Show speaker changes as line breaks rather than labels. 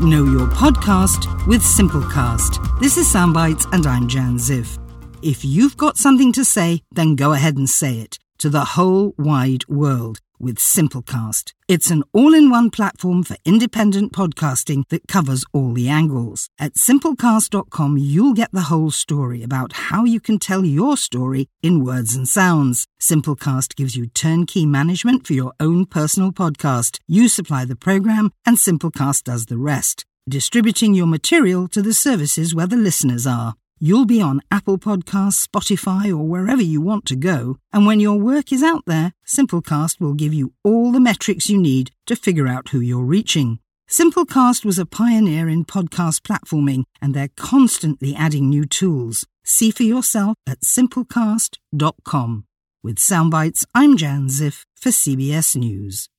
Know Your Podcast with Simplecast. This is Soundbites and I'm Jan Ziff. If you've got something to say, then go ahead and say it to the whole wide world with Simplecast. It's an all-in-one platform for independent podcasting that covers all the angles. At simplecast.com, you'll get the whole story about how you can tell your story in words and sounds. Simplecast gives you turnkey management for your own personal podcast. You supply the program and Simplecast does the rest, distributing your material to the services where the listeners are. You'll be on Apple Podcasts, Spotify, or wherever you want to go. And when your work is out there, Simplecast will give you all the metrics you need to figure out who you're reaching. Simplecast was a pioneer in podcast platforming, and they're constantly adding new tools. See for yourself at simplecast.com. With Soundbites, I'm Jan Ziff for CBS News.